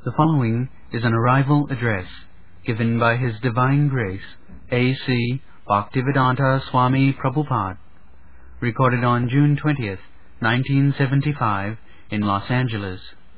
The following is an arrival address given by His Divine Grace A.C. Bhaktivedanta Swami Prabhupada, recorded on June 20th, 1975 in Los Angeles.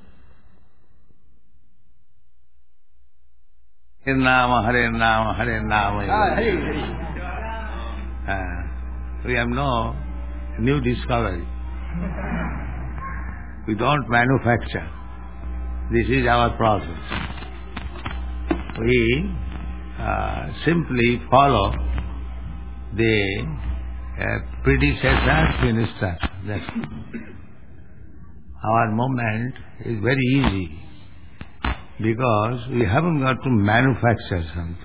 Hare Nama, Hare Nama, Hare Nama. We have no new discovery. We don't manufacture. This is our process. We simply follow the predecessor's instruction. That's it. Our movement is very easy because we haven't got to manufacture something.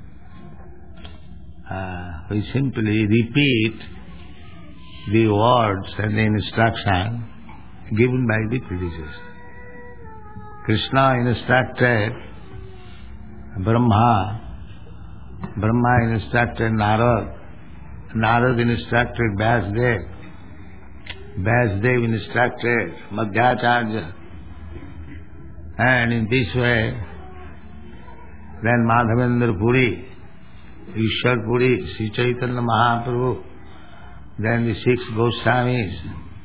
We simply repeat the words and the instruction given by the predecessor. Krishna instructed Brahma, Brahma instructed Narad, Narad instructed Vyasdev, Vyasdev instructed Madhyacharya, and in this way, then Madhavendra Puri, Ishwar Puri, Sri Chaitanya Mahaprabhu, then the six Goswamis,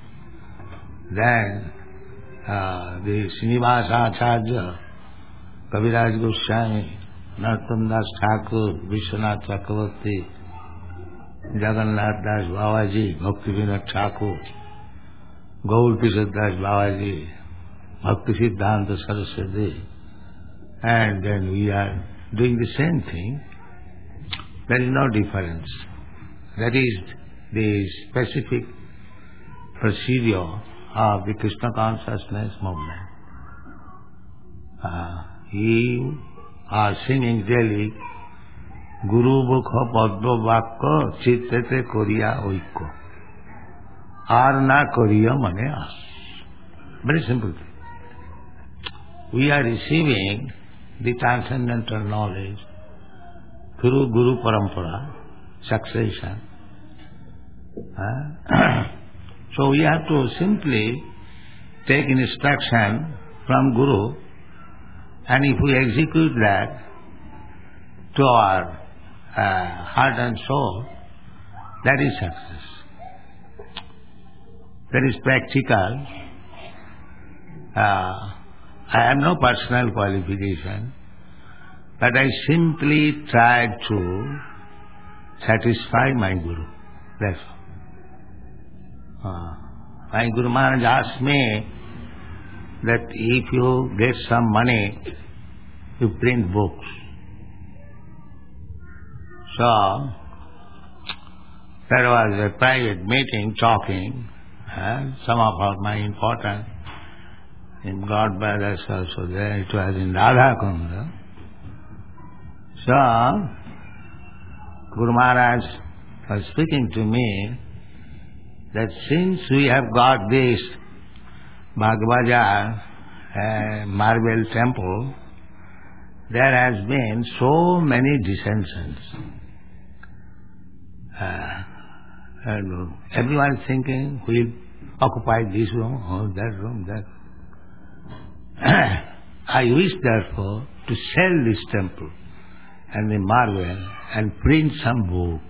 then the Srinivasa Acharya, Kaviraj Goswami, Narottam Das Thakur, Vishwanath Chakravarti, Jagannath Das Babaji, Bhakti Vinod Thakur, Gaur Kishore Das Babaji, Bhakti Siddhanta Saraswati, and then we are doing the same thing. There is no difference. That is the specific procedure of the Krishna consciousness movement. You are singing daily Guru Mukha Padma Vakka Chittete Koriya Oikko. Arna Koriya Mane As. Very simple thing. We are receiving the transcendental knowledge through Guru Parampara, succession. So we have to simply take instruction from Guru, and if we execute that to our heart and soul, that is success. That is practical. I have no personal qualification, but I simply try to satisfy my Guru. That's all. My Guru Maharaj asked me that if you get some money, you print books. So, there was a private meeting talking, some of my important in God Brothers also there, it was in Radha Kunda. So, Guru Maharaj was speaking to me that since we have got this Bhagavaja marble temple, there has been so many dissensions. And everyone is thinking, we'll occupy this room or that room, that. I wish therefore to sell this temple and the marble and print some book.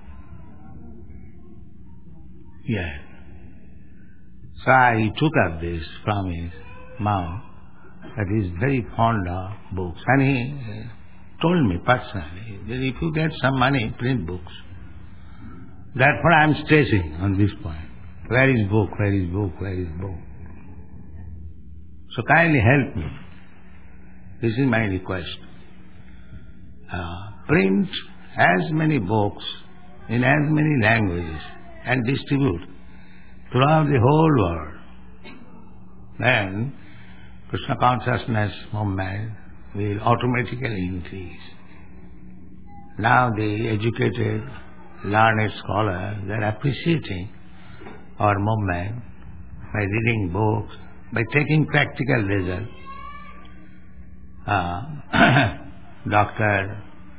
Yeah. So I took up this from his mouth that he is very fond of books. And he told me personally that if you get some money, print books. Therefore I am stressing on this point. Where is book? Where is book? Where is book? So kindly help me. This is my request. Print as many books in as many languages and distribute throughout the whole world. Then Krishna consciousness movement will automatically increase. Now the educated, learned scholars, they are appreciating our movement by reading books, by taking practical results. Dr.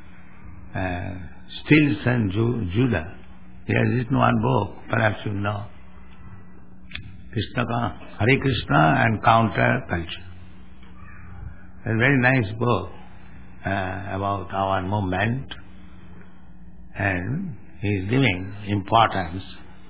Stilson Judah, he has written one book, perhaps you know, Hare Krishna and Counter Culture. a very nice book about our movement, and he is giving importance.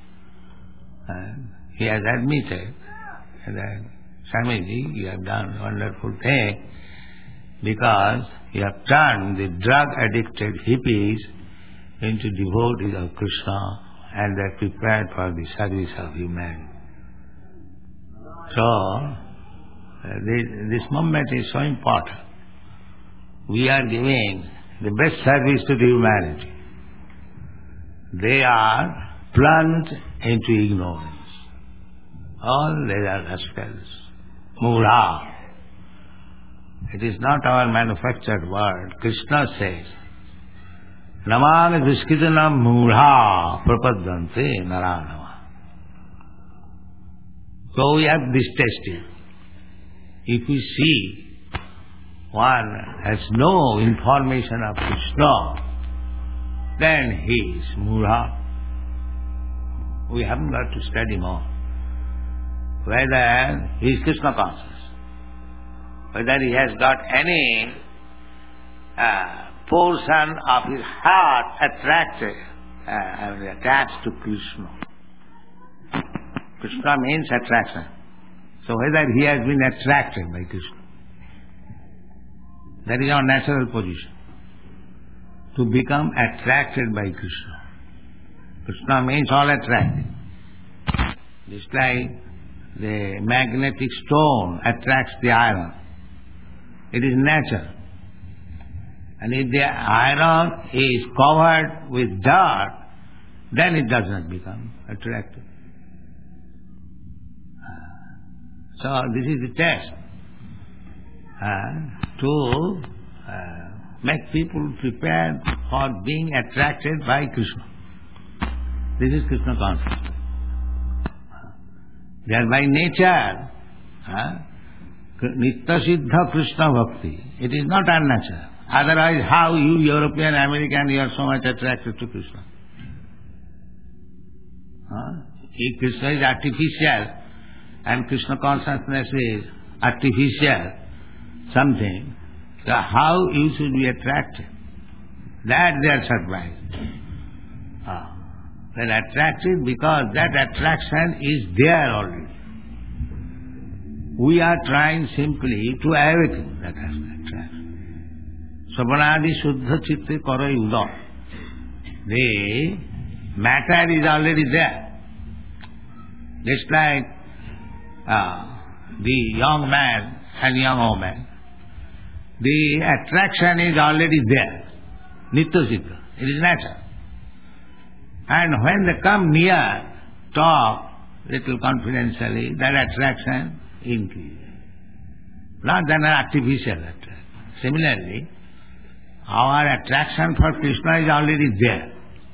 He has admitted that, Swamiji, you have done a wonderful thing because you have turned the drug-addicted hippies into devotees of Krishna, and they are prepared for the service of humanity. So, this movement is so important. We are giving the best service to the humanity. They are plunged into ignorance. All they are rascals. Mura. It is not our manufactured word. Krishna says, Namang Duskitanam Mura Prapadante Naranava. So we have this testing. If we see one has no information of Krishna, then he is Mura. We haven't got to study more. Whether he is Krishna conscious, whether he has got any portion of his heart attached to Krishna. Krishna means attraction. So whether he has been attracted by Krishna. That is our natural position. To become attracted by Krishna. Krishna means all attracting. Just like the magnetic stone attracts the iron. It is natural. And if the iron is covered with dirt, then it does not become attractive. So this is the test to make people prepared for being attracted by Krishna. This is Krishna consciousness. They are by nature Nitya Siddha Krishna Bhakti. It is not unnatural. Otherwise, how you European, American, you are so much attracted to Krishna? If Krishna is artificial and Krishna consciousness is artificial something, so how you should be attracted? That they are surprised. They are attracted because that attraction is there already. We are trying simply to awaken that attraction. Savanadi Shuddha Chitte Karai Udam. The matter is already there. Just like the young man and young woman. The attraction is already there. Nitya Siddha. It is natural. And when they come near, talk little confidentially, that attraction increases. Not an artificial attraction. Similarly, our attraction for Krishna is already there.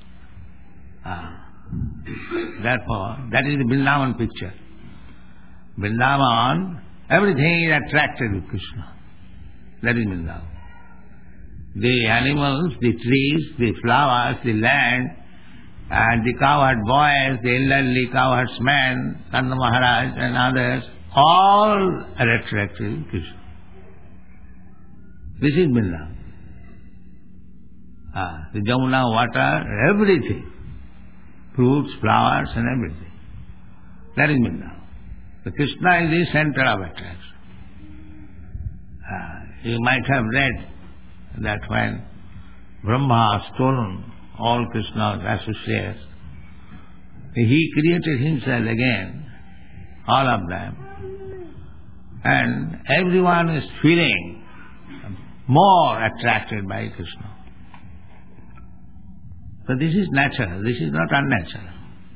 Therefore, that is the Vrindavan picture. Vrindavan, everything is attracted with Krishna. That is Vrindavan. The animals, the trees, the flowers, the land, and the cowherd boys, the elderly cowherd men, Kanda Maharaj and others, all are attracted with Krishna. This is Vrindavan. The Jamuna water, everything. Fruits, flowers and everything. That is Vrindavan. The Krishna is the center of attraction. You might have read that when Brahma stolen all Krishna's associates, he created himself again, all of them. And everyone is feeling more attracted by Krishna. So this is natural, this is not unnatural.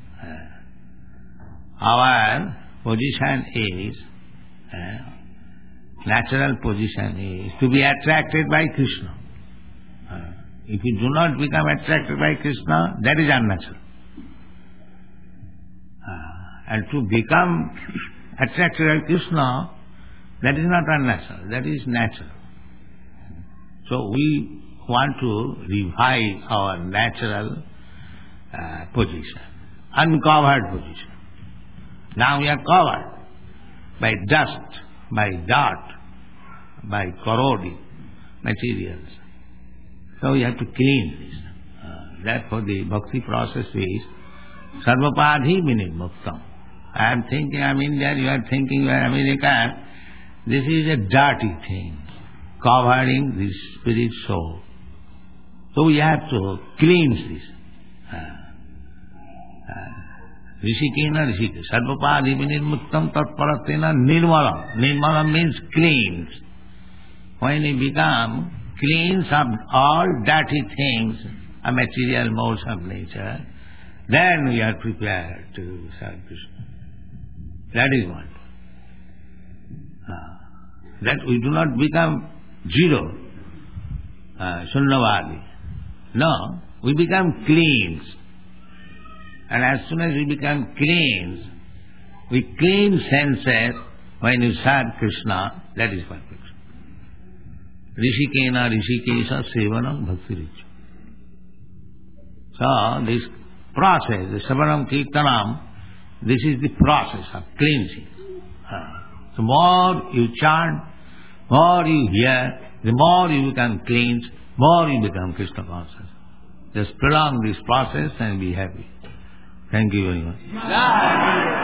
Our position is, natural position is to be attracted by Krishna. If you do not become attracted by Krishna, that is unnatural. And to become attracted by Krishna, that is not unnatural, that is natural. So we want to revive our natural position, uncovered position. Now we are covered by dust, by dirt, by corroding materials. So you have to clean this. Therefore the bhakti process is sarvapadhi vinimuktam. I am thinking I am India, you are thinking you are American. This is a dirty thing, covering the spirit soul. So we have to cleanse this. Rishikena rishike. Sarvapadhi vinimuktam tatparatena nirmalam. Nirmalam means cleanse. When we become cleanse of all dirty things, a material modes of nature, then we are prepared to serve Krishna. That is what. That we do not become zero, sunnavadi. No, we become cleansed. And as soon as we become cleansed, we clean senses when you serve Krishna, that is perfect. Rishikena rishikesha sevanam bhakti richa. So this process, the savanam kirtanam, this is the process of cleansing. The more you chant, more you hear, the more you become cleansed, more you become Krishna conscious. Just prolong this process and be happy. Thank you very much.